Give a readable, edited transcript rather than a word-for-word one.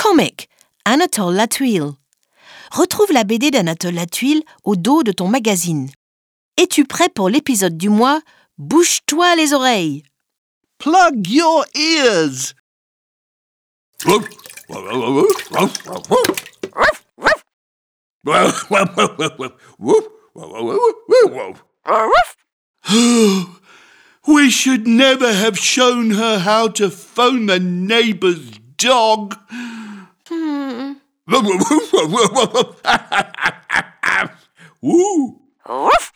comic, Anatole Latwille. Retrouve la BD d'Anatole Latwille au dos de ton magazine. Es-tu prêt pour l'épisode du mois Bouge-toi les oreilles? Plug your ears. We should never have shown her how to phone the neighbour's dog. Woo.